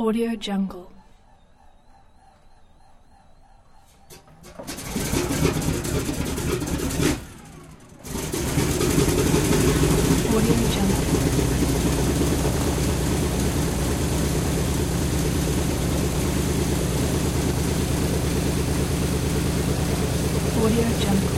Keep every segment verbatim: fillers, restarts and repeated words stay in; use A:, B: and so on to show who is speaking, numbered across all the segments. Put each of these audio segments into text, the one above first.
A: Audio Jungle. Audio Jungle. Audio Jungle.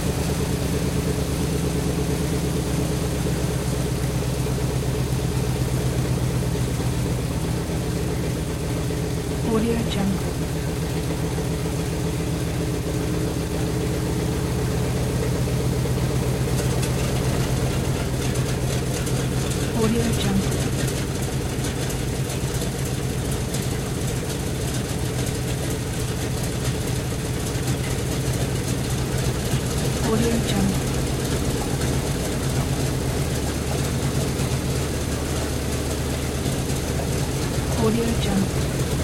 A: Audio Jungle. Audio Jungle. Audio Jungle. Audio Jungle.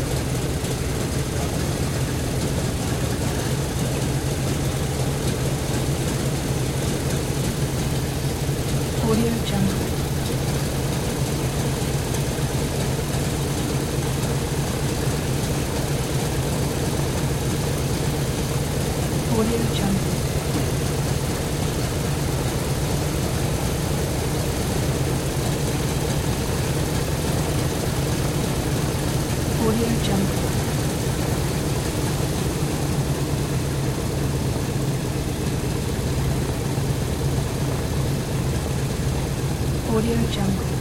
A: Audio Jungle. Audio Jungle. Audio Jungle. Audio Jungle.